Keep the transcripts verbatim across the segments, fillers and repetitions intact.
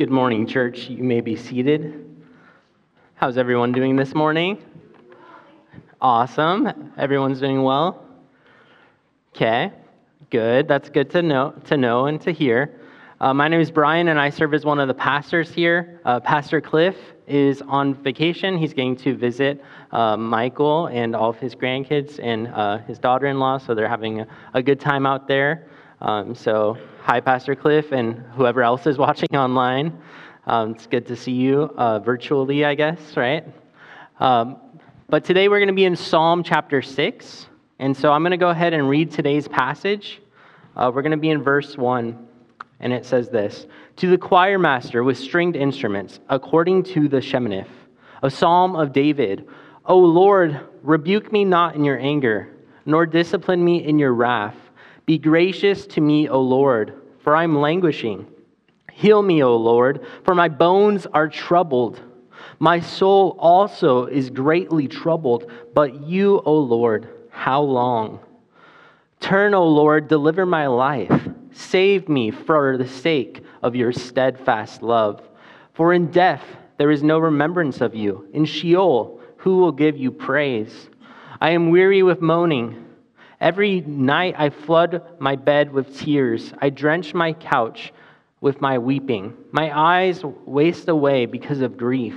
Good morning, church. You may be seated. How's everyone doing this morning? Awesome. Everyone's doing well? Okay, good. That's good to know, to know and to hear. Uh, my name is Brian, and I serve as one of the pastors here. Uh, Pastor Cliff is on vacation. He's going to visit uh, Michael and all of his grandkids and uh, his daughter-in-law, so they're having a, a good time out there. Um, so, hi, Pastor Cliff, and whoever else is watching online. Um, it's good to see you uh, virtually, I guess, right? Um, but today we're going to be in Psalm chapter six, and so I'm going to go ahead and read today's passage. Uh, we're going to be in verse one, and it says this: "To the choir master with stringed instruments, according to the Sheminith, a psalm of David. O Lord, rebuke me not in your anger, nor discipline me in your wrath. Be gracious to me, O Lord, for I am languishing. Heal me, O Lord, for my bones are troubled. My soul also is greatly troubled, but you, O Lord, how long? Turn, O Lord, deliver my life. Save me for the sake of your steadfast love. For in death there is no remembrance of you. In Sheol, who will give you praise? I am weary with moaning. Every night I flood my bed with tears. I drench my couch with my weeping. My eyes waste away because of grief.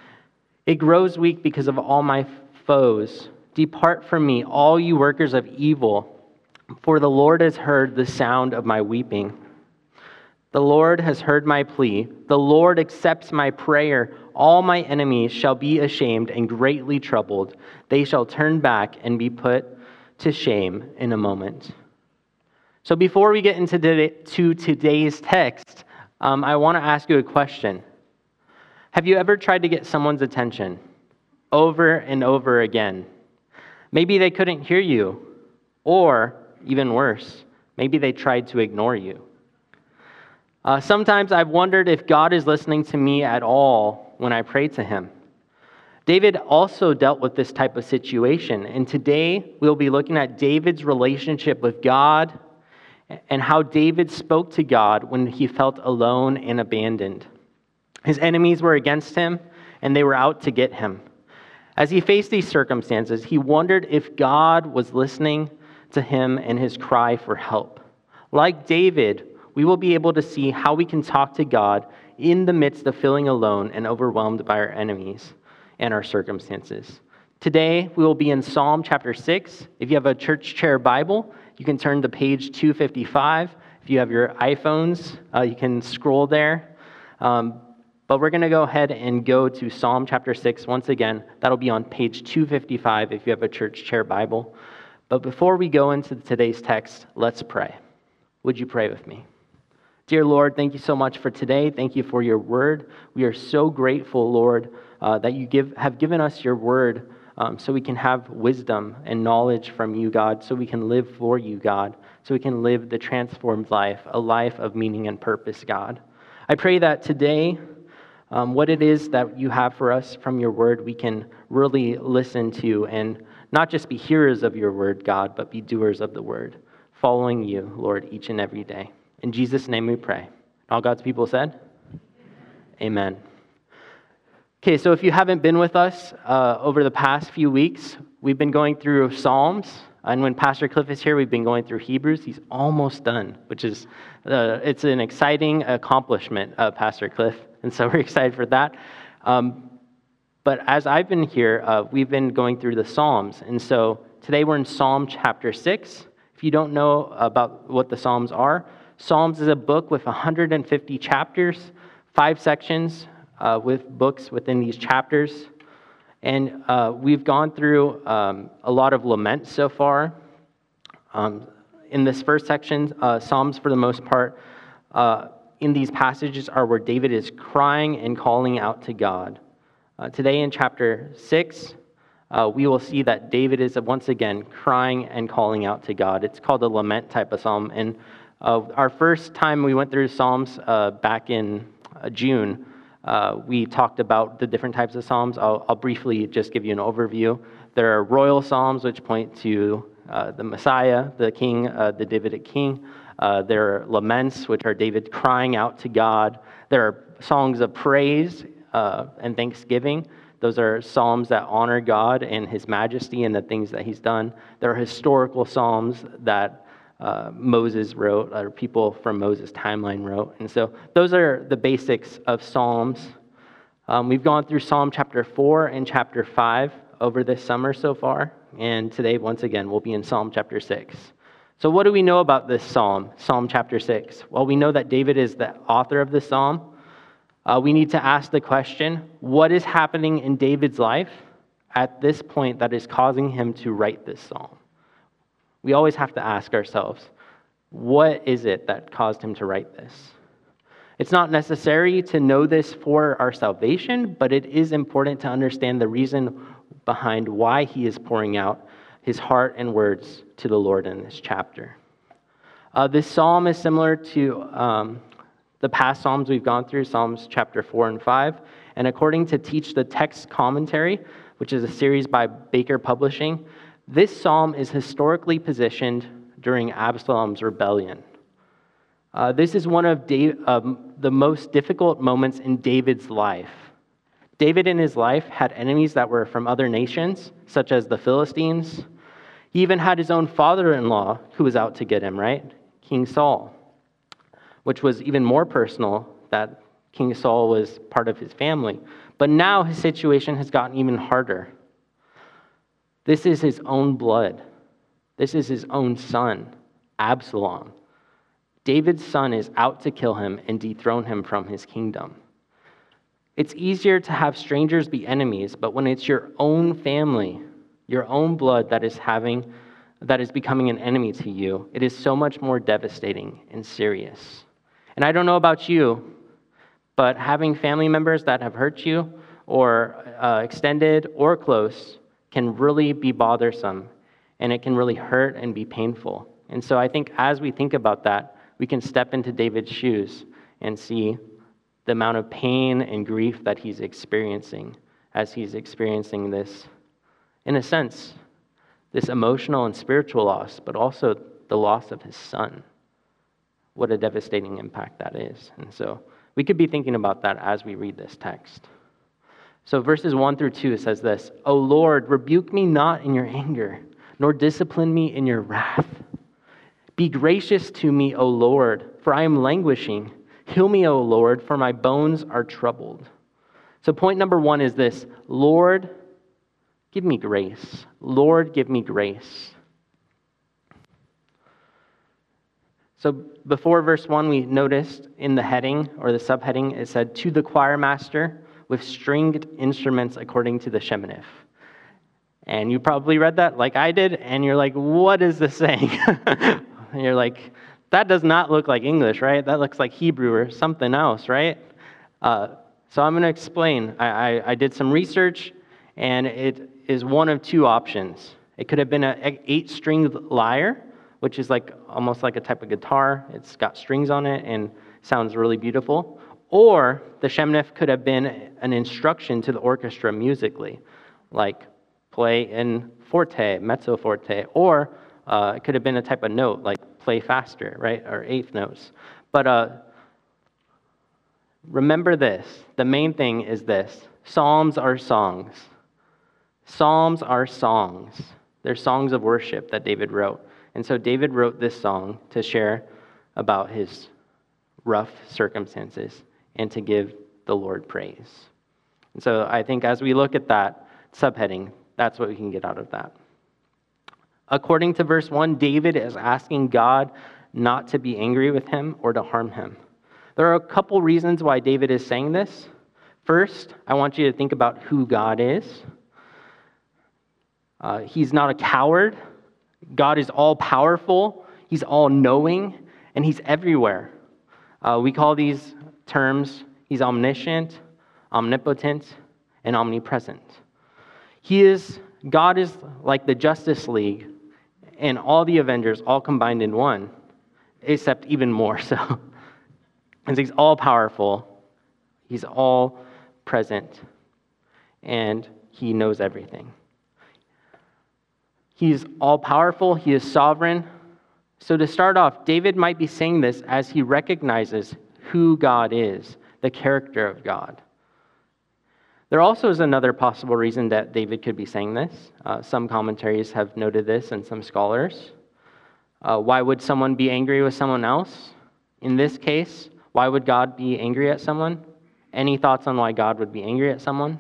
It grows weak because of all my foes. Depart from me, all you workers of evil, for the Lord has heard the sound of my weeping. The Lord has heard my plea. The Lord accepts my prayer. All my enemies shall be ashamed and greatly troubled. They shall turn back and be put to shame in a moment." So before we get into today, to today's text, um, I want to ask you a question. Have you ever tried to get someone's attention over and over again? Maybe they couldn't hear you, or even worse, maybe they tried to ignore you. Uh, sometimes I've wondered if God is listening to me at all when I pray to him. David also dealt with this type of situation, and today we'll be looking at David's relationship with God and how David spoke to God when he felt alone and abandoned. His enemies were against him, and they were out to get him. As he faced these circumstances, he wondered if God was listening to him and his cry for help. Like David, we will be able to see how we can talk to God in the midst of feeling alone and overwhelmed by our enemies and our circumstances. Today, we will be in Psalm chapter six. If you have a church chair Bible, you can turn to page two fifty-five. If you have your iPhones, uh, you can scroll there. Um, but we're going to go ahead and go to Psalm chapter six once again. That'll be on page two fifty-five if you have a church chair Bible. But before we go into today's text, let's pray. Would you pray with me? Dear Lord, thank you so much for today. Thank you for your word. We are so grateful, Lord, uh, that you give have given us your word um, so we can have wisdom and knowledge from you, God, so we can live for you, God, so we can live the transformed life, a life of meaning and purpose, God. I pray that today, um, what it is that you have for us from your word, we can really listen to and not just be hearers of your word, God, but be doers of the word, following you, Lord, each and every day. In Jesus' name we pray. All God's people said? Amen. Okay, so if you haven't been with us uh, over the past few weeks, we've been going through Psalms, and when Pastor Cliff is here, we've been going through Hebrews. He's almost done, which is, uh, it's an exciting accomplishment, uh, Pastor Cliff, and so we're excited for that. Um, but as I've been here, uh, we've been going through the Psalms, and so today we're in Psalm chapter six. If you don't know about what the Psalms are, Psalms is a book with one hundred fifty chapters, five sections uh, with books within these chapters. And uh, we've gone through um, a lot of laments so far. Um, in this first section, uh, Psalms for the most part, uh, in these passages are where David is crying and calling out to God. Uh, today in chapter six, uh, we will see that David is once again crying and calling out to God. It's called a lament type of psalm. And Uh, our first time we went through Psalms uh, back in uh, June, uh, we talked about the different types of Psalms. I'll, I'll briefly just give you an overview. There are royal Psalms, which point to uh, the Messiah, the King, uh, the Davidic King. Uh, there are laments, which are David crying out to God. there are songs of praise uh, and thanksgiving. Those are psalms that honor God and his majesty and the things that he's done. There are historical psalms that uh, Moses wrote, or people from Moses' timeline wrote. And so those are the basics of psalms. Um, we've gone through Psalm chapter four and chapter five over this summer so far. And today, once again, we'll be in Psalm chapter six. So what do we know about this psalm, Psalm chapter six? Well, we know that David is the author of this psalm. Uh, we need to ask the question, what is happening in David's life at this point that is causing him to write this psalm? We always have to ask ourselves, what is it that caused him to write this? It's not necessary to know this for our salvation, but it is important to understand the reason behind why he is pouring out his heart and words to the Lord in this chapter. Uh, this psalm is similar to um, the past psalms we've gone through, Psalms chapter four and five. And according to Teach the Text Commentary, which is a series by Baker Publishing, this psalm is historically positioned during Absalom's rebellion. Uh, this is one of Dave, um, the most difficult moments in David's life. David in his life had enemies that were from other nations, such as the Philistines. He even had his own father-in-law who was out to get him, right? King Saul, which was even more personal, that King Saul was part of his family. But now his situation has gotten even harder. This is his own blood. This is his own son, Absalom. David's son is out to kill him and dethrone him from his kingdom. It's easier to have strangers be enemies, but when it's your own family, your own blood that is having, that is becoming an enemy to you, it is so much more devastating and serious. And I don't know about you, but having family members that have hurt you, or uh, extended or close, can really be bothersome, and it can really hurt and be painful. And so I think as we think about that, we can step into David's shoes and see the amount of pain and grief that he's experiencing as he's experiencing this, in a sense, this emotional and spiritual loss, but also the loss of his son. What a devastating impact that is. And so we could be thinking about that as we read this text. So verses one through two says this, O Lord, rebuke me not in your anger, nor discipline me in your wrath. Be gracious to me, O Lord, for I am languishing. Heal me, O Lord, for my bones are troubled. So point number one is this, Lord, give me grace. Lord, give me grace. So before verse one, we noticed in the heading or the subheading, it said, to the choir master with stringed instruments according to the Sheminith. And you probably read that like I did, and you're like, what is this saying? And you're like, that does not look like English, right? That looks like Hebrew or something else, right? Uh, so I'm going to explain. I, I, I did some research, and it is one of two options. It could have been an eight-stringed lyre, which is like almost like a type of guitar. It's got strings on it and sounds really beautiful. Or the Sheminith could have been an instruction to the orchestra musically, like play in forte, mezzo forte, or uh, it could have been a type of note, like play faster, right, or eighth notes. But uh, remember this, the main thing is this, Psalms are songs. Psalms are songs. They're songs of worship that David wrote. And so David wrote this song to share about his rough circumstances and to give the Lord praise. And so I think as we look at that subheading, that's what we can get out of that. According to verse one, David is asking God not to be angry with him or to harm him. There are a couple reasons why David is saying this. First, I want you to think about who God is. Uh, he's not a coward. God is all-powerful. He's all-knowing, and he's everywhere. Uh, we call these terms, he's omniscient, omnipotent, and omnipresent. He is, God is like the Justice League and all the Avengers all combined in one, except even more so. And he's all-powerful, he's all-present, and he knows everything. He's all-powerful, he is sovereign. So to start off, David might be saying this as he recognizes who God is, the character of God. There also is another possible reason that David could be saying this. Uh, some commentaries have noted this, and some scholars. Uh, why would someone be angry with someone else? In this case, why would God be angry at someone? Any thoughts on why God would be angry at someone?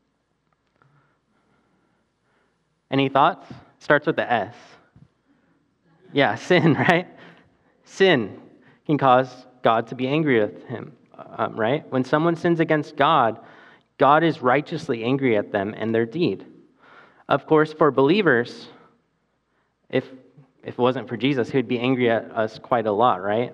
Any thoughts? Starts with the S. Yeah, sin, right? Sin can cause God to be angry with him, um, right? When someone sins against God, God is righteously angry at them and their deed. Of course, for believers, if if it wasn't for Jesus, he would be angry at us quite a lot, right?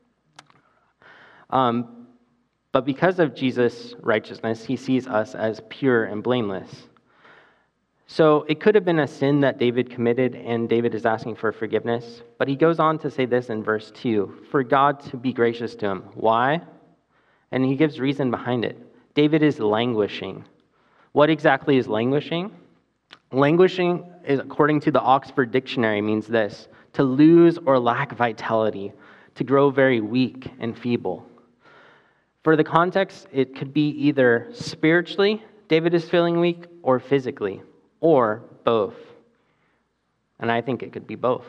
Um, but because of Jesus' righteousness, he sees us as pure and blameless. So it could have been a sin that David committed, and David is asking for forgiveness. But he goes on to say this in verse two, for God to be gracious to him. Why? And he gives reason behind it. David is languishing. What exactly is languishing? Languishing, is, according to the Oxford Dictionary, means this: to lose or lack vitality, to grow very weak and feeble. For the context, it could be either spiritually, David is feeling weak, or physically, or both. And I think it could be both.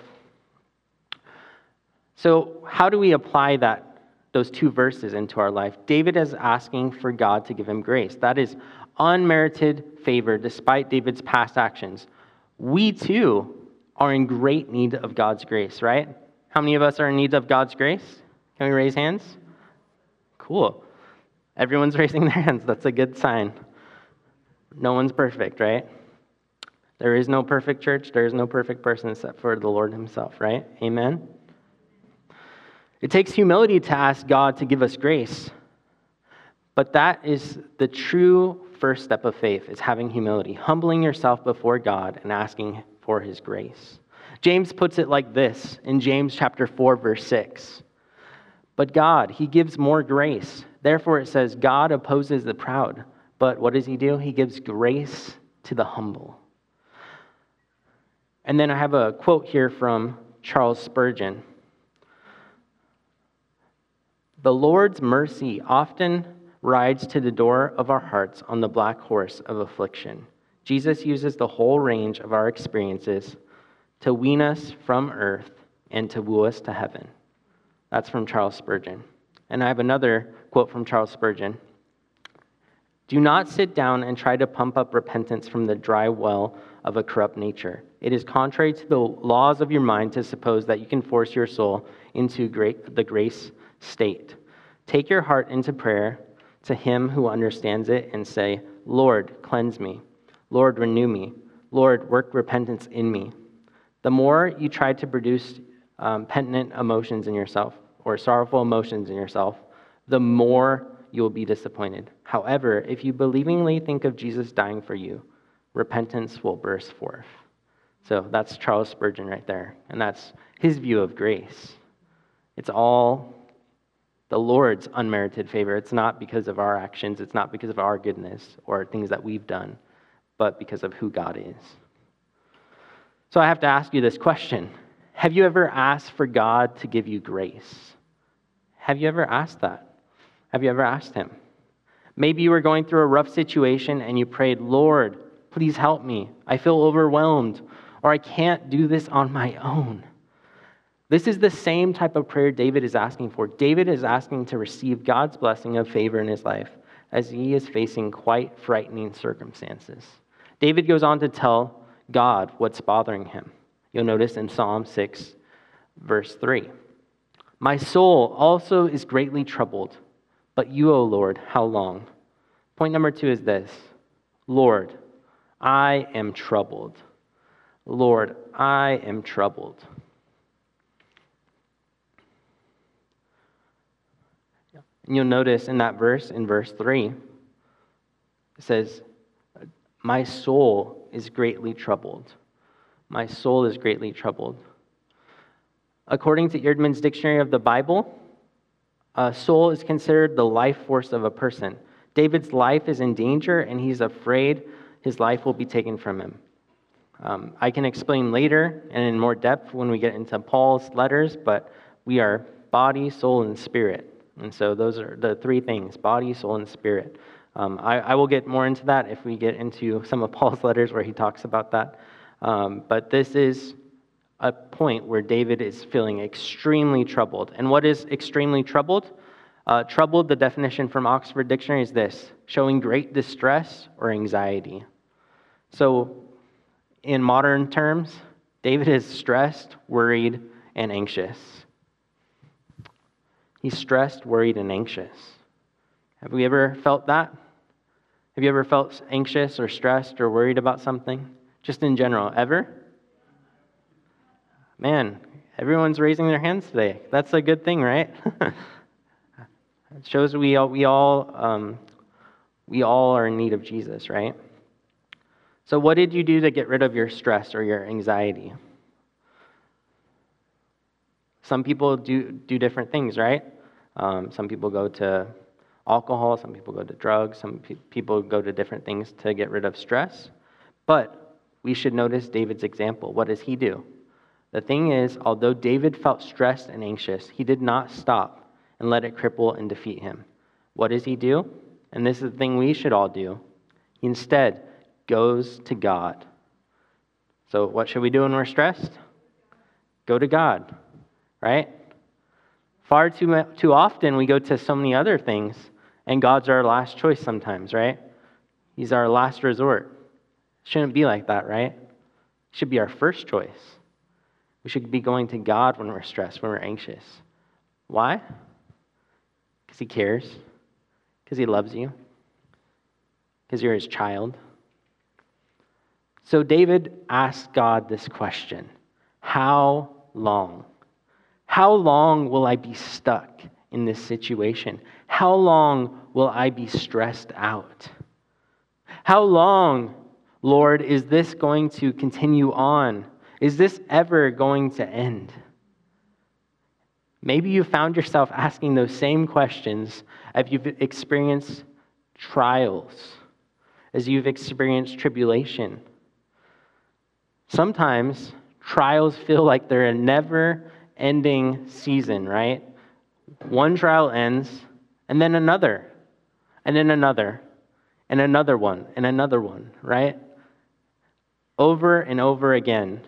So how do we apply that, those two verses into our life? David is asking for God to give him grace. That is unmerited favor despite David's past actions. We too are in great need of God's grace, right? How many of us are in need of God's grace? Can we raise hands? Cool. Everyone's raising their hands. That's a good sign. No one's perfect, right? There is no perfect church. There is no perfect person except for the Lord himself, right? Amen? It takes humility to ask God to give us grace. But that is the true first step of faith, is having humility, humbling yourself before God and asking for his grace. James puts it like this in James chapter four, verse six. But God, he gives more grace. Therefore it says, God opposes the proud. But what does he do? He gives grace to the humble. And then I have a quote here from Charles Spurgeon. The Lord's mercy often rides to the door of our hearts on the black horse of affliction. Jesus uses the whole range of our experiences to wean us from earth and to woo us to heaven. That's from Charles Spurgeon. And I have another quote from Charles Spurgeon. Do not sit down and try to pump up repentance from the dry well of a corrupt nature. It is contrary to the laws of your mind to suppose that you can force your soul into great, the grace state. Take your heart into prayer to him who understands it and say, Lord, cleanse me. Lord, renew me. Lord, work repentance in me. The more you try to produce um, penitent emotions in yourself or sorrowful emotions in yourself, the more you will be disappointed. However, if you believingly think of Jesus dying for you, repentance will burst forth. So that's Charles Spurgeon right there, and that's his view of grace. It's all the Lord's unmerited favor. It's not because of our actions. It's not because of our goodness or things that we've done, but because of who God is. So I have to ask you this question. Have you ever asked for God to give you grace? Have you ever asked that? Have you ever asked him? Maybe you were going through a rough situation and you prayed, Lord, please help me. I feel overwhelmed, or I can't do this on my own. This is the same type of prayer David is asking for. David is asking to receive God's blessing of favor in his life as he is facing quite frightening circumstances. David goes on to tell God what's bothering him. You'll notice in Psalm six, verse three. My soul also is greatly troubled, but you, O Lord, how long? Point number two is this. Lord, I am troubled. Lord, I am troubled. And you'll notice in that verse, in verse three, it says, my soul is greatly troubled. My soul is greatly troubled. According to Eerdmans Dictionary of the Bible, a soul is considered the life force of a person. David's life is in danger, and he's afraid his life will be taken from him. Um, I can explain later and in more depth when we get into Paul's letters, but we are body, soul, and spirit. And so those are the three things: body, soul, and spirit. Um, I, I will get more into that if we get into some of Paul's letters where he talks about that. Um, but this is a point where David is feeling extremely troubled. And what is extremely troubled? Uh, troubled, the definition from Oxford Dictionary is this: showing great distress or anxiety. So in modern terms, David is stressed, worried, and anxious. He's stressed, worried, and anxious. Have we ever felt that? Have you ever felt anxious or stressed or worried about something? Just in general, ever? Man, everyone's raising their hands today. That's a good thing, right? It shows we all, we all, um, we all are in need of Jesus, right? So what did you do to get rid of your stress or your anxiety? Some people do, do different things, right? Um, some people go to alcohol, some people go to drugs, some pe- people go to different things to get rid of stress. But we should notice David's example. What does he do? The thing is, although David felt stressed and anxious, he did not stop and let it cripple and defeat him. What does he do? And this is the thing we should all do. He instead goes to God. So what should we do when we're stressed? Go to God, right? Far too, too often we go to so many other things, and God's our last choice sometimes, right? He's our last resort. Shouldn't be like that, right? It should be our first choice. We should be going to God when we're stressed, when we're anxious. Why? Because he cares. Because he loves you. Because you're his child. So David asked God this question: how long? How long will I be stuck in this situation? How long will I be stressed out? How long, Lord, is this going to continue on? Is this ever going to end? Maybe you found yourself asking those same questions as you've experienced trials, as you've experienced tribulation. Sometimes trials feel like they're a never-ending season, right? One trial ends, and then another, and then another, and another one, and another one, right? Over and over again.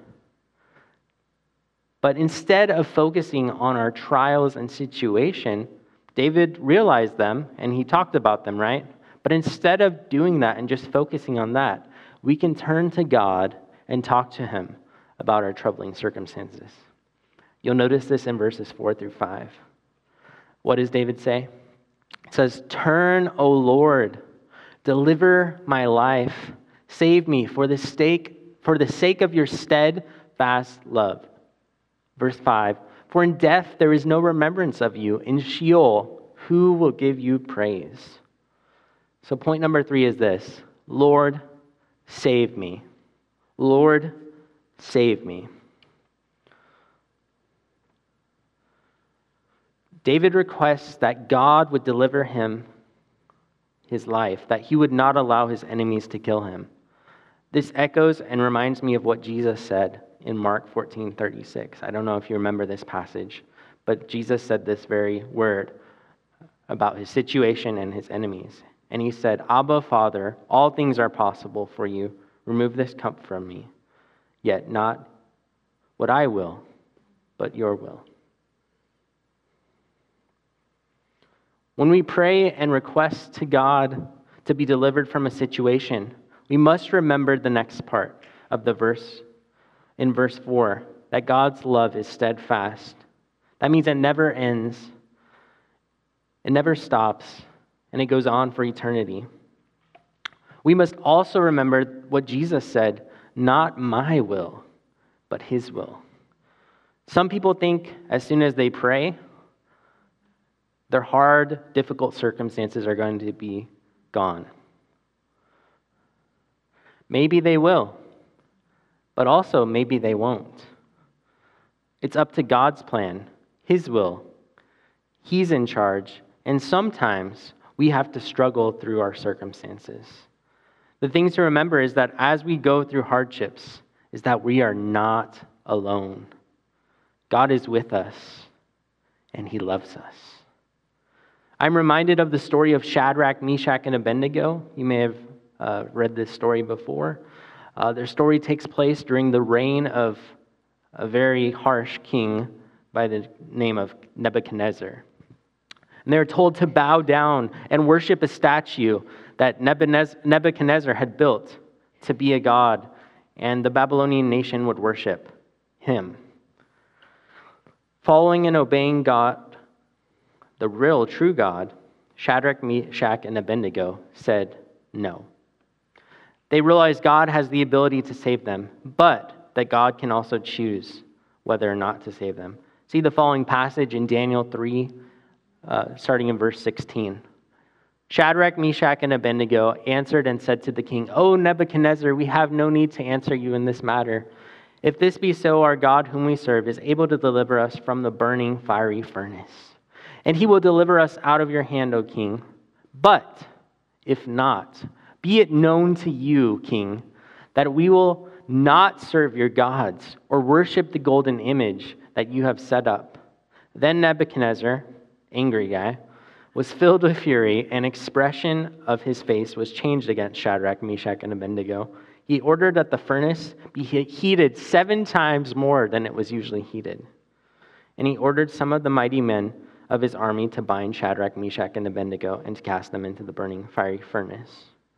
But instead of focusing on our trials and situation, David realized them, and he talked about them, right? But instead of doing that and just focusing on that, we can turn to God and talk to him about our troubling circumstances. You'll notice this in verses four through five. What does David say? It says, "Turn, O Lord, deliver my life. Save me for the sake, for the sake of your steadfast love." Verse five, "For in death there is no remembrance of you. In Sheol, who will give you praise?" So point number three is this: Lord, save me. Lord, save me. David requests that God would deliver him his life, that he would not allow his enemies to kill him. This echoes and reminds me of what Jesus said in Mark fourteen thirty-six. I don't know if you remember this passage, but Jesus said this very word about his situation and his enemies. And he said, "Abba, Father, all things are possible for you. Remove this cup from me. Yet not what I will, but your will." When we pray and request to God to be delivered from a situation, we must remember the next part of the verse, in verse four, that God's love is steadfast. That means it never ends, it never stops, and it goes on for eternity. We must also remember what Jesus said, "Not my will, but his will." Some people think as soon as they pray, their hard, difficult circumstances are going to be gone. Maybe they will, but also maybe they won't. It's up to God's plan, his will. He's in charge, and sometimes we have to struggle through our circumstances. The thing to remember is that as we go through hardships, is that we are not alone. God is with us, and he loves us. I'm reminded of the story of Shadrach, Meshach, and Abednego. You may have uh, read this story before. Uh, their story takes place during the reign of a very harsh king by the name of Nebuchadnezzar. And they were told to bow down and worship a statue that Nebuchadnezzar had built to be a god, and the Babylonian nation would worship him. Following and obeying God, the real, true God, Shadrach, Meshach, and Abednego said no. They realized God has the ability to save them, but that God can also choose whether or not to save them. See the following passage in Daniel three, uh, starting in verse sixteen. Shadrach, Meshach, and Abednego answered and said to the king, "O Nebuchadnezzar, we have no need to answer you in this matter. If this be so, our God whom we serve is able to deliver us from the burning fiery furnace. And he will deliver us out of your hand, O king. But if not, be it known to you, king, that we will not serve your gods or worship the golden image that you have set up." Then Nebuchadnezzar, angry guy, was filled with fury, and expression of his face was changed against Shadrach, Meshach, and Abednego. He ordered that the furnace be heated seven times more than it was usually heated. And he ordered some of the mighty men of his army to bind Shadrach, Meshach, and Abednego and to cast them into the burning fiery furnace.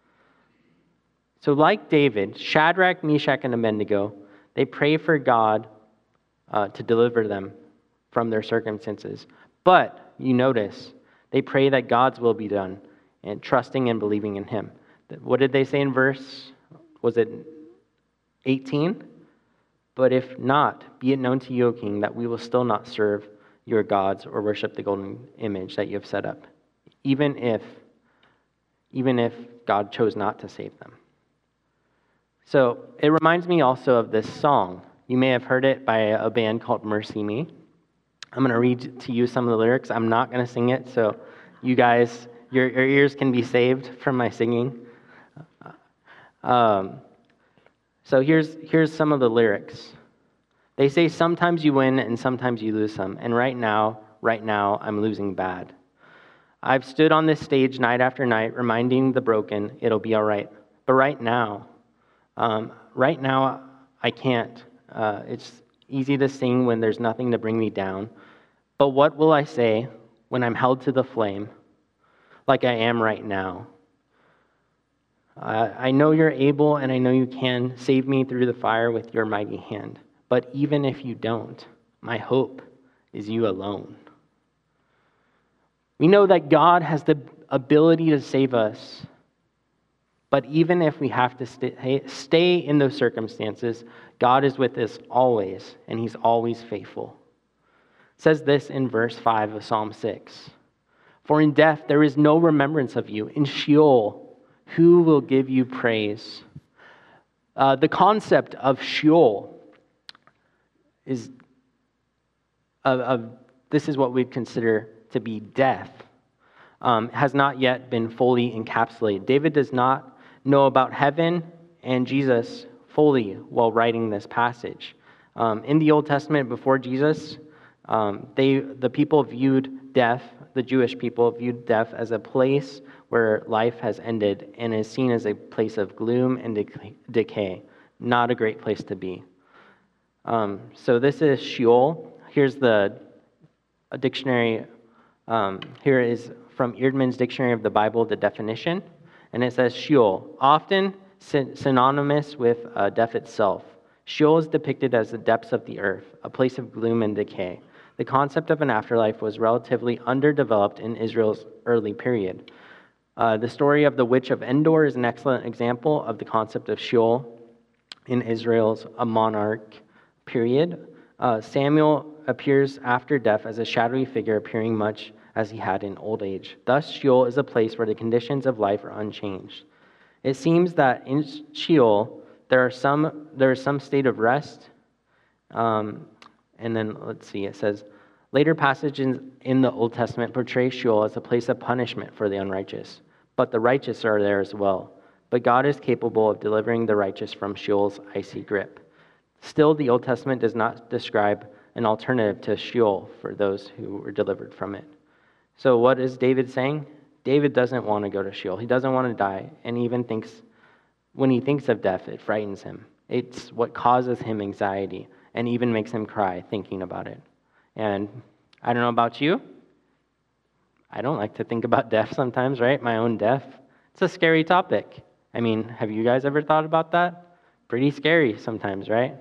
So like David, Shadrach, Meshach, and Abednego, they pray for God uh, to deliver them from their circumstances. But you notice, they pray that God's will be done and trusting and believing in him. What did they say in verse, was it eighteen? But if not, be it known to you, O king, that we will still not serve your gods or worship the golden image that you have set up, even if, even if God chose not to save them. So it reminds me also of this song. You may have heard it by a band called Mercy Me. I'm going to read to you some of the lyrics. I'm not going to sing it, so you guys, your, your ears can be saved from my singing. Um, so here's, here's some of the lyrics. They say, sometimes you win and sometimes you lose some. And right now, right now, I'm losing bad. I've stood on this stage night after night, reminding the broken, it'll be all right. But right now, um, right now, I can't. Uh, it's easy to sing when there's nothing to bring me down. But what will I say when I'm held to the flame, like I am right now? Uh, I know you're able, and I know you can save me through the fire with your mighty hand. But even if you don't, my hope is you alone. We know that God has the ability to save us. But even if we have to stay, stay in those circumstances, God is with us always, and he's always faithful. It says this in verse five of Psalm six. For in death there is no remembrance of you. In Sheol, who will give you praise? Uh, the concept of Sheol is, of, of this is what we'd consider to be death, um, has not yet been fully encapsulated. David does not know about heaven and Jesus fully while writing this passage. Um, in the Old Testament, before Jesus, um, they the people viewed death, the Jewish people viewed death as a place where life has ended and is seen as a place of gloom and decay, not a great place to be. Um, so this is Sheol. Here's the a dictionary. Um, here is from Eerdman's Dictionary of the Bible, the definition. And it says Sheol, often synonymous with uh, death itself. Sheol is depicted as the depths of the earth, a place of gloom and decay. The concept of an afterlife was relatively underdeveloped in Israel's early period. Uh, the story of the witch of Endor is an excellent example of the concept of Sheol in Israel's a monarch period. Uh, Samuel appears after death as a shadowy figure, appearing much as he had in old age. Thus, Sheol is a place where the conditions of life are unchanged. It seems that in Sheol there are some there is some state of rest. Um, and then let's see, it says later passages in the Old Testament portray Sheol as a place of punishment for the unrighteous, but the righteous are there as well. But God is capable of delivering the righteous from Sheol's icy grip. Still, the Old Testament does not describe an alternative to Sheol for those who were delivered from it. So what is David saying? David doesn't want to go to Sheol. He doesn't want to die, and he even thinks, when he thinks of death, it frightens him. It's what causes him anxiety and even makes him cry thinking about it. And I don't know about you. I don't like to think about death sometimes, right? My own death. It's a scary topic. I mean, have you guys ever thought about that? Pretty scary sometimes, right?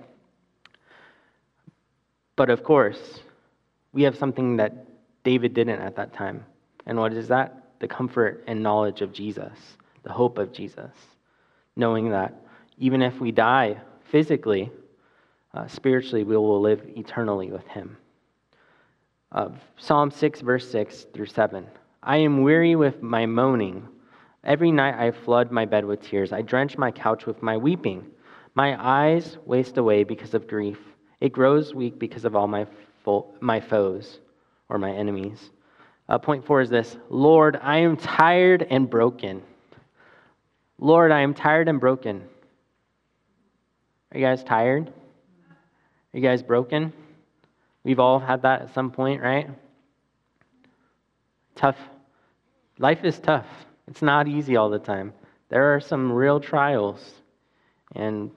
But of course, we have something that David didn't at that time. And what is that? The comfort and knowledge of Jesus, the hope of Jesus, knowing that even if we die physically, uh, spiritually, we will live eternally with him. Uh, Psalm six, verse six through seven. I am weary with my moaning. Every night I flood my bed with tears. I drench my couch with my weeping. My eyes waste away because of grief. It grows weak because of all my fo- my foes or my enemies. Uh, point four is this. Lord, I am tired and broken. Lord, I am tired and broken. Are you guys tired? Are you guys broken? We've all had that at some point, right? Tough. Life is tough. It's not easy all the time. There are some real trials, and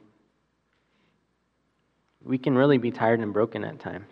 we can really be tired and broken at times.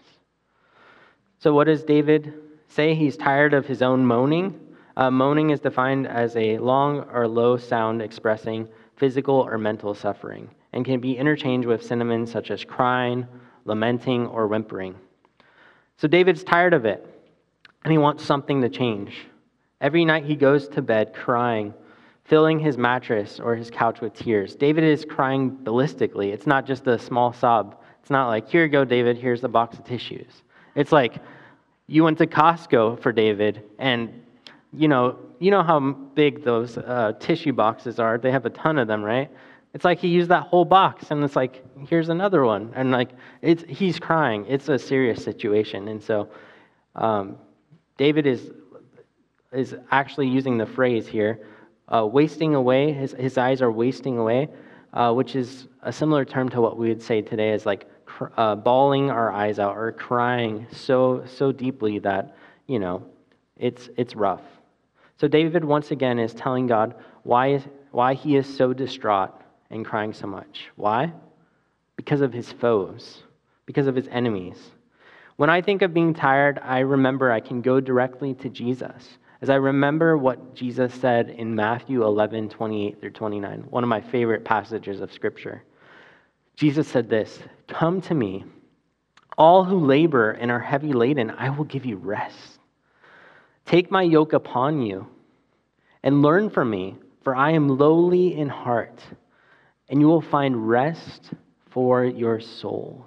So what does David say? He's tired of his own moaning. Uh, moaning is defined as a long or low sound expressing physical or mental suffering and can be interchanged with synonyms such as crying, lamenting, or whimpering. So David's tired of it, and he wants something to change. Every night he goes to bed crying, filling his mattress or his couch with tears. David is crying ballistically. It's not just a small sob. It's not like, here you go, David, here's a box of tissues. It's like, you went to Costco for David, and you know, you know how big those uh, tissue boxes are. They have a ton of them, right? It's like he used that whole box, and it's like, here's another one. And like, it's he's crying. It's a serious situation. And so um, David is is actually using the phrase here, uh, wasting away. His, his eyes are wasting away, uh, which is a similar term to what we would say today as like cr- uh, bawling our eyes out or crying so so deeply that, you know, it's it's rough. So David once again is telling God why is, why he is so distraught and crying so much. Why? Because of his foes, because of his enemies. When I think of being tired, I remember I can go directly to Jesus. As I remember what Jesus said in Matthew eleven, twenty-eight through twenty-nine, one of my favorite passages of Scripture. Jesus said this, "Come to me, all who labor and are heavy laden, I will give you rest. Take my yoke upon you and learn from me, for I am lowly in heart, and you will find rest for your souls."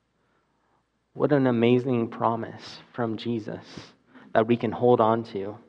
What an amazing promise from Jesus that we can hold on to.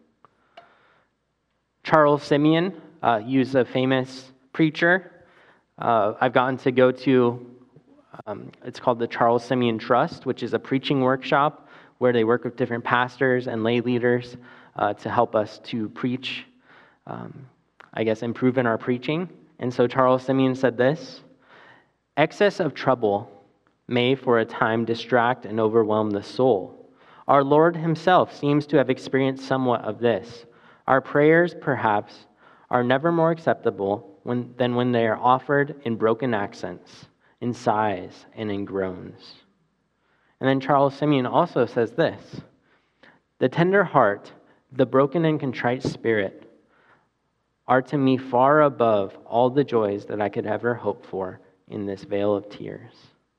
Charles Simeon, uh, he was a famous preacher. Uh, I've gotten to go to, um, it's called the Charles Simeon Trust, which is a preaching workshop where they work with different pastors and lay leaders uh, to help us to preach, um, I guess, improve in our preaching. And so Charles Simeon said this, "Excess of trouble may for a time distract and overwhelm the soul. Our Lord himself seems to have experienced somewhat of this. Our prayers, perhaps, are never more acceptable when, than when they are offered in broken accents, in sighs, and in groans." And then Charles Simeon also says this, "The tender heart, the broken and contrite spirit, are to me far above all the joys that I could ever hope for in this vale of tears."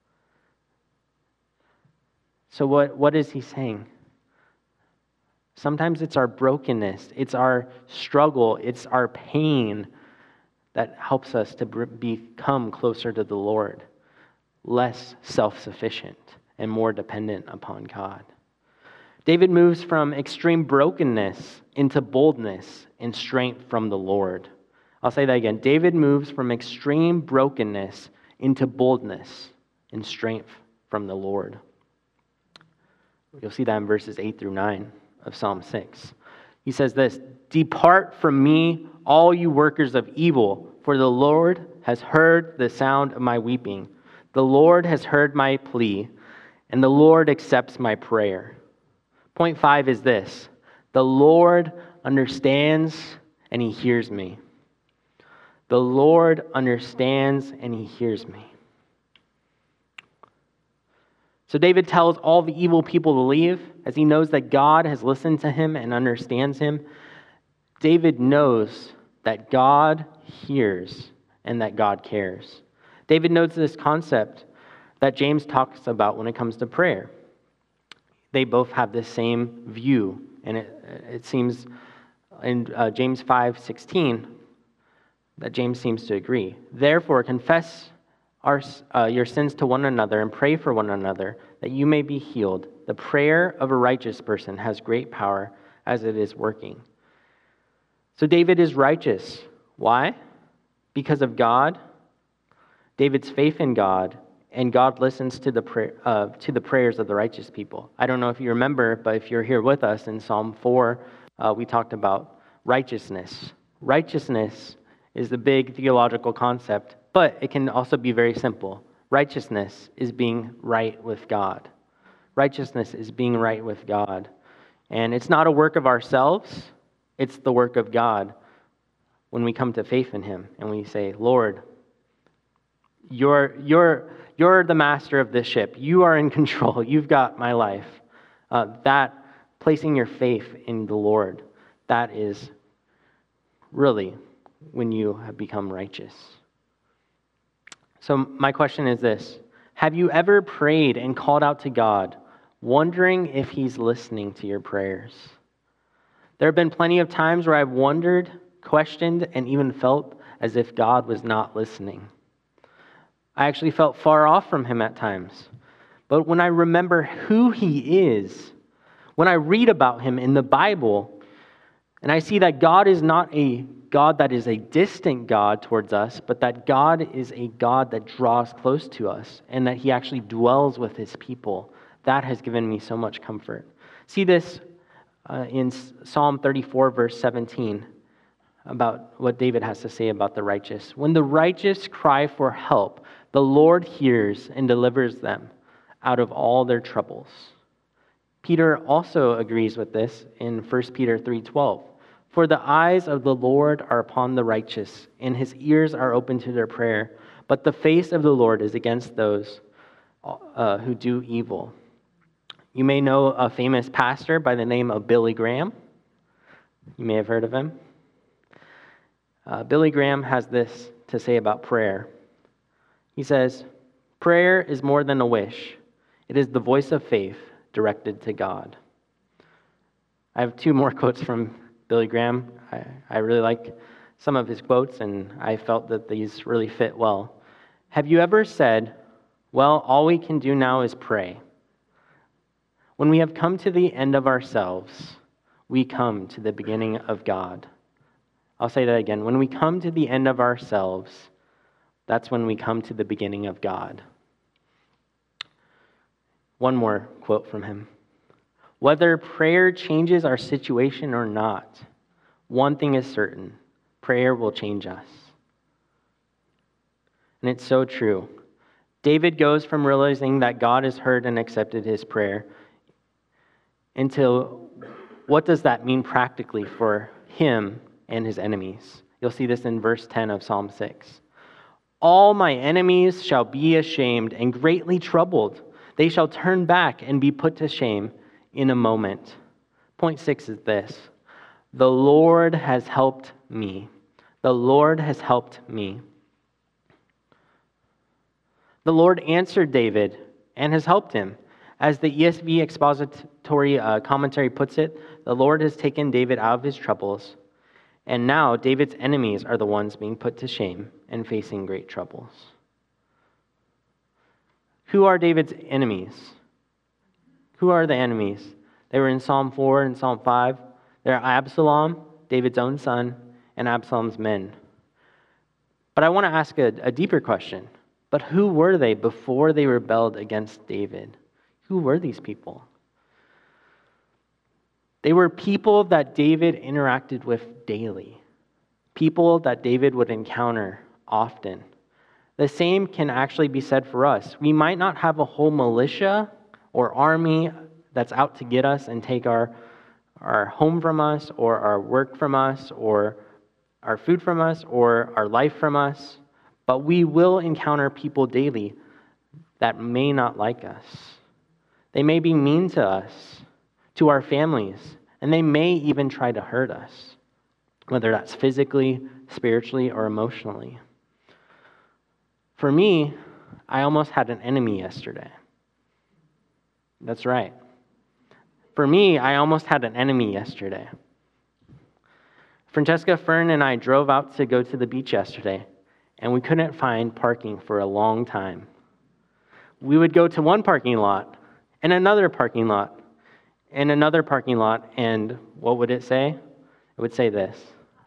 So what, what is he saying? Sometimes it's our brokenness, it's our struggle, it's our pain that helps us to become closer to the Lord, less self-sufficient and more dependent upon God. David moves from extreme brokenness into boldness and strength from the Lord. I'll say that again. David moves from extreme brokenness into boldness and strength from the Lord. You'll see that in verses eight through nine of Psalm six. He says this, "Depart from me, all you workers of evil, for the Lord has heard the sound of my weeping. The Lord has heard my plea, and the Lord accepts my prayer." Point five is this, The Lord understands and he hears me. The Lord understands and he hears me. So David tells all the evil people to leave as he knows that God has listened to him and understands him. David knows that God hears and that God cares. David knows this concept that James talks about when it comes to prayer. They both have the same view, and it, it seems in uh, James five sixteen that James seems to agree. Therefore, confess our, uh, your sins to one another and pray for one another that you may be healed. The prayer of a righteous person has great power as it is working. So David is righteous. Why? Because of God. David's faith in God, and God listens to the prayer, uh, to the prayers of the righteous people. I don't know if you remember, but if you're here with us in Psalm four, uh, we talked about righteousness. Righteousness is the big theological concept, but it can also be very simple. Righteousness is being right with God. Righteousness is being right with God. And it's not a work of ourselves, it's the work of God when we come to faith in him and we say, Lord, you're, you're, you're the master of this ship. You are in control. You've got my life. Uh, that, placing your faith in the Lord, that is really when you have become righteous. So my question is this: have you ever prayed and called out to God, wondering if he's listening to your prayers? There have been plenty of times where I've wondered, questioned, and even felt as if God was not listening. I actually felt far off from him at times. But when I remember who he is, when I read about him in the Bible, and I see that God is not a God that is a distant God towards us, but that God is a God that draws close to us and that he actually dwells with his people, that has given me so much comfort. See this uh, in Psalm thirty-four, verse seventeen, about what David has to say about the righteous. When the righteous cry for help, the Lord hears and delivers them out of all their troubles. Peter also agrees with this in First Peter three twelve. For the eyes of the Lord are upon the righteous, and his ears are open to their prayer. But the face of the Lord is against those uh, who do evil. You may know a famous pastor by the name of Billy Graham. You may have heard of him. Uh, Billy Graham has this to say about prayer. He says, prayer is more than a wish. It is the voice of faith directed to God. I have two more quotes from Billy Graham. I, I really like some of his quotes, and I felt that these really fit well. Have you ever said, well, all we can do now is pray? When we have come to the end of ourselves, we come to the beginning of God. I'll say that again. When we come to the end of ourselves, that's when we come to the beginning of God. One more quote from him. Whether prayer changes our situation or not, one thing is certain: prayer will change us. And it's so true. David goes from realizing that God has heard and accepted his prayer into what does that mean practically for him and his enemies. You'll see this in verse ten of Psalm six. All my enemies shall be ashamed and greatly troubled. They shall turn back and be put to shame in a moment. Point six is this: the Lord has helped me. The Lord has helped me. The Lord answered David and has helped him. As the E S V expository uh, commentary puts it, the Lord has taken David out of his troubles, and now David's enemies are the ones being put to shame and facing great troubles. Who are David's enemies? Who are the enemies? They were in Psalm four and Psalm five. They're Absalom, David's own son, and Absalom's men. But I want to ask a, a deeper question. But who were they before they rebelled against David? Who were these people? They were people that David interacted with daily. People that David would encounter often. The same can actually be said for us. We might not have a whole militia or army that's out to get us and take our, our home from us, or our work from us, or our food from us, or our life from us. But we will encounter people daily that may not like us. They may be mean to us, to our families, and they may even try to hurt us, whether that's physically, spiritually, or emotionally. For me, I almost had an enemy yesterday. That's right. For me, I almost had an enemy yesterday. Francesca, Fern, and I drove out to go to the beach yesterday, and we couldn't find parking for a long time. We would go to one parking lot, and another parking lot, and another parking lot, and what would it say? It would say this.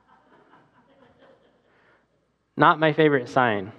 Not my favorite sign.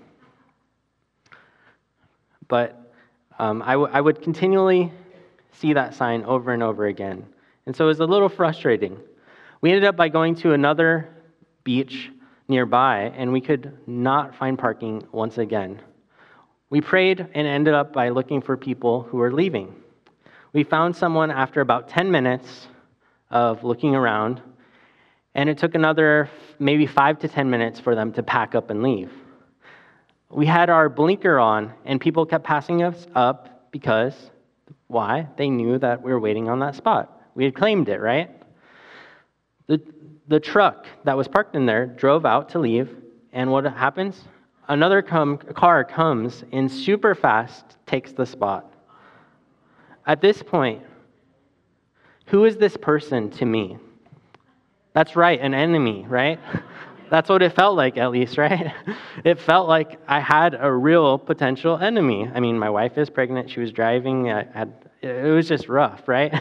But um, I, w- I would continually see that sign over and over again. And so it was a little frustrating. We ended up by going to another beach nearby, and we could not find parking once again. We prayed and ended up by looking for people who were leaving. We found someone after about ten minutes of looking around, and it took another maybe five to ten minutes for them to pack up and leave. We had our blinker on, and people kept passing us up because, why? They knew that we were waiting on that spot. We had claimed it, right? The, the truck that was parked in there drove out to leave, and what happens? Another com- car comes in super fast, takes the spot. At this point, who is this person to me? That's right, an enemy, right? That's what it felt like, at least, right? It felt like I had a real potential enemy. I mean, my wife is pregnant. She was driving. I had, it was just rough, right?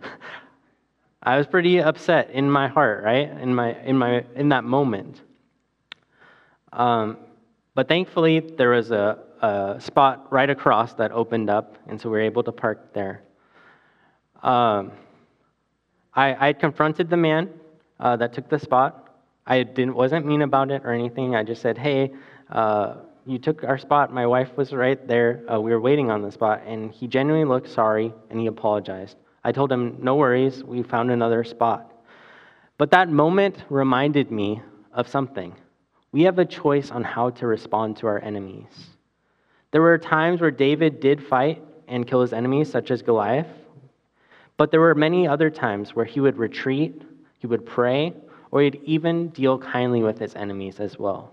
I was pretty upset in my heart, right? In my in my in that moment. Um, but thankfully, there was a, a spot right across that opened up, and so we were able to park there. Um, I I confronted the man uh, that took the spot. I didn't wasn't mean about it or anything. I just said, "Hey, uh, you took our spot. My wife was right there. Uh, we were waiting on the spot." And he genuinely looked sorry, and he apologized. I told him, "No worries. We found another spot." But that moment reminded me of something. We have a choice on how to respond to our enemies. There were times where David did fight and kill his enemies, such as Goliath. But there were many other times where he would retreat, he would pray, or he'd even deal kindly with his enemies as well.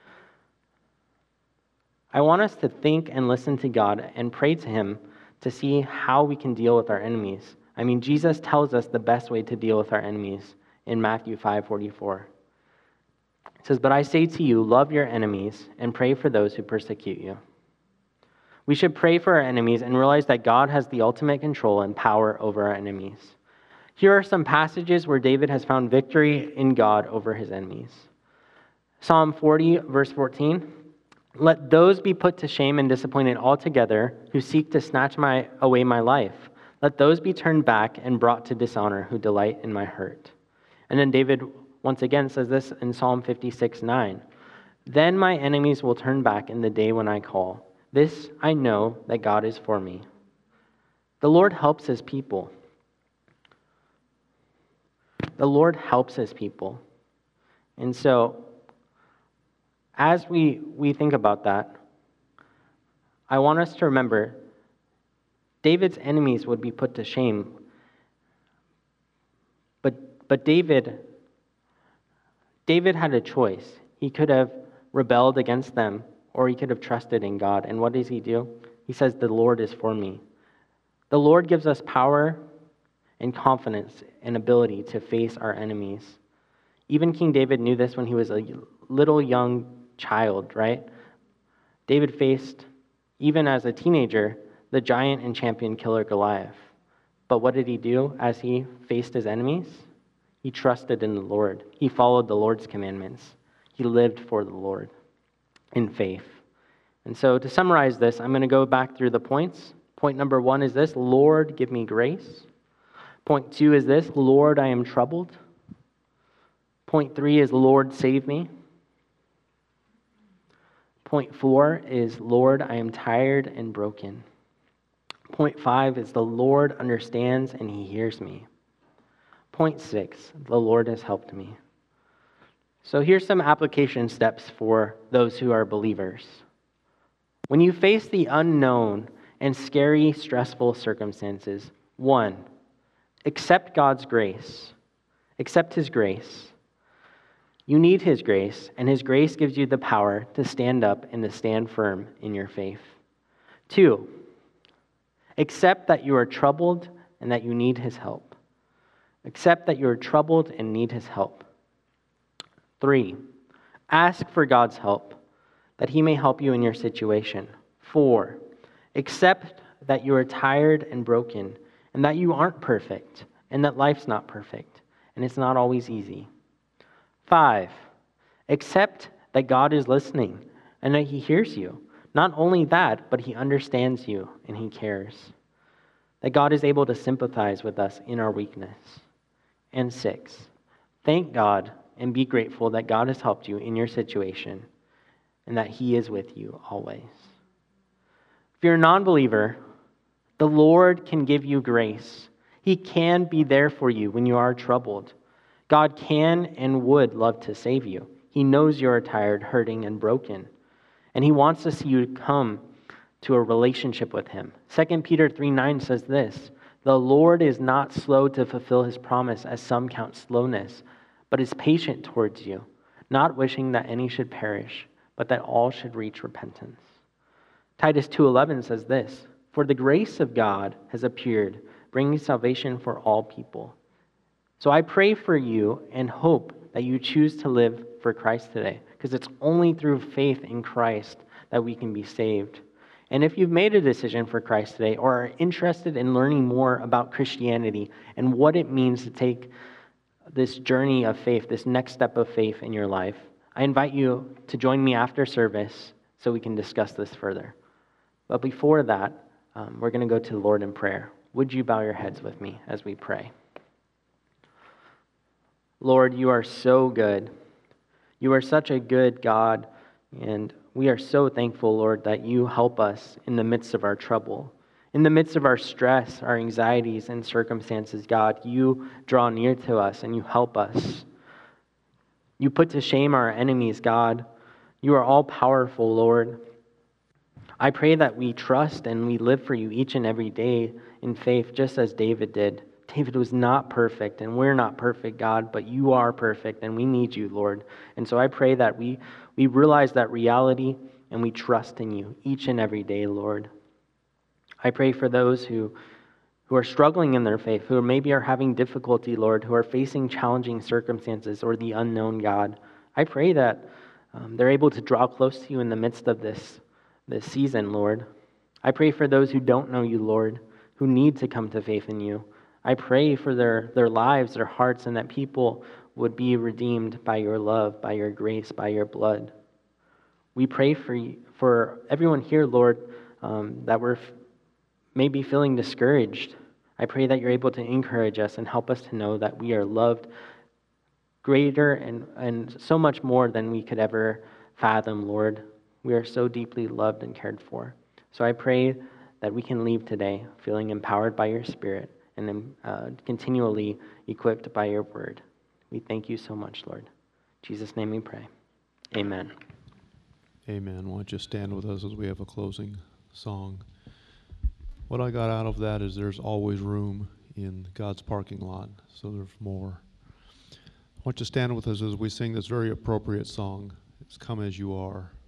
I want us to think and listen to God and pray to him to see how we can deal with our enemies. I mean, Jesus tells us the best way to deal with our enemies in Matthew five forty-four. It says, "But I say to you, love your enemies and pray for those who persecute you." We should pray for our enemies and realize that God has the ultimate control and power over our enemies. Here are some passages where David has found victory in God over his enemies. Psalm forty, verse fourteen. "Let those be put to shame and disappointed altogether who seek to snatch my, away my life. Let those be turned back and brought to dishonor who delight in my hurt." And then David once again says this in Psalm fifty-six, nine. "Then my enemies will turn back in the day when I call. This I know that God is for me." The Lord helps his people. The Lord helps his people. And so, as we, we think about that, I want us to remember David's enemies would be put to shame. But, but David, David had a choice. He could have rebelled against them, or he could have trusted in God. And what does he do? He says, "The Lord is for me." The Lord gives us power and confidence and ability to face our enemies. Even King David knew this when he was a little young child, right? David faced, even as a teenager, the giant and champion killer Goliath. But what did he do as he faced his enemies? He trusted in the Lord. He followed the Lord's commandments. He lived for the Lord in faith. And so to summarize this, I'm going to go back through the points. Point number one is this: Lord, give me grace. Point two is this: Lord, I am troubled. Point three is, Lord, save me. Point four is, Lord, I am tired and broken. Point five is, the Lord understands and he hears me. Point six, the Lord has helped me. So here's some application steps for those who are believers. When you face the unknown and scary, stressful circumstances, one, accept God's grace. Accept His grace. You need His grace, and His grace gives you the power to stand up and to stand firm in your faith. Two, accept that you are troubled and that you need His help. Accept that you are troubled and need His help. Three, ask for God's help, that He may help you in your situation. Four, accept that you are tired and broken, and that you aren't perfect, and that life's not perfect, and it's not always easy. Five, accept that God is listening, and that He hears you. Not only that, but He understands you, and He cares. That God is able to sympathize with us in our weakness. And six, thank God and be grateful that God has helped you in your situation and that He is with you always. If you're a non-believer, the Lord can give you grace. He can be there for you when you are troubled. God can and would love to save you. He knows you are tired, hurting, and broken. And He wants to see you come to a relationship with Him. Second Peter three nine says this, "The Lord is not slow to fulfill His promise, as some count slowness, but is patient towards you, not wishing that any should perish, but that all should reach repentance." Titus two eleven says this, "For the grace of God has appeared, bringing salvation for all people." So I pray for you and hope that you choose to live for Christ today, because it's only through faith in Christ that we can be saved. And if you've made a decision for Christ today or are interested in learning more about Christianity and what it means to take this journey of faith, this next step of faith in your life, I invite you to join me after service so we can discuss this further. But before that, um, we're going to go to the Lord in prayer. Would you bow your heads with me as we pray? Lord, you are so good. You are such a good God, and we are so thankful, Lord, that you help us in the midst of our trouble. In the midst of our stress, our anxieties, and circumstances, God, you draw near to us and you help us. You put to shame our enemies, God. You are all powerful, Lord. I pray that we trust and we live for you each and every day in faith, just as David did. David was not perfect, and we're not perfect, God, but you are perfect, and we need you, Lord. And so I pray that we, we realize that reality, and we trust in you each and every day, Lord. I pray for those who, who are struggling in their faith, who maybe are having difficulty, Lord, who are facing challenging circumstances or the unknown, God. I pray that um, they're able to draw close to you in the midst of this, this season, Lord. I pray for those who don't know you, Lord, who need to come to faith in you. I pray for their, their lives, their hearts, and that people would be redeemed by your love, by your grace, by your blood. We pray for you, for everyone here, Lord, um, that we're f- maybe feeling discouraged. I pray that you're able to encourage us and help us to know that we are loved greater and, and so much more than we could ever fathom, Lord. We are so deeply loved and cared for. So I pray that we can leave today feeling empowered by your Spirit and then uh, continually equipped by your word. We thank you so much, Lord. In Jesus' name we pray. Amen. Amen. Why don't you stand with us as we have a closing song? What I got out of that is there's always room in God's parking lot, so there's more. Why don't you stand with us as we sing this very appropriate song, It's Come As You Are.